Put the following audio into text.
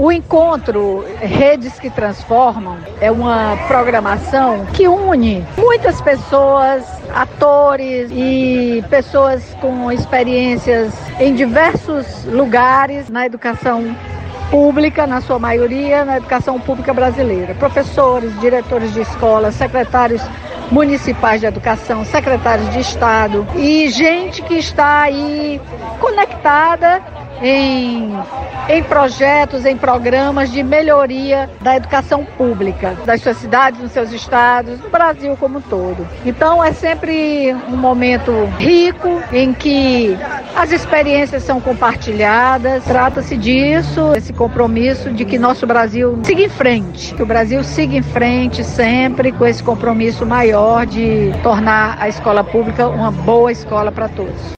O encontro Redes que Transformam é uma programação que une muitas pessoas, atores e pessoas com experiências em diversos lugares na educação pública, na sua maioria, na educação pública brasileira. Professores, diretores de escolas, secretários municipais de educação, secretários de Estado e gente que está aí conectada em projetos, em programas de melhoria da educação pública, das suas cidades, nos seus estados, no Brasil como um todo. Então é sempre um momento rico em que as experiências são compartilhadas. Trata-se disso, esse compromisso de que nosso Brasil siga em frente, que o Brasil siga em frente sempre com esse compromisso maior de tornar a escola pública uma boa escola para todos.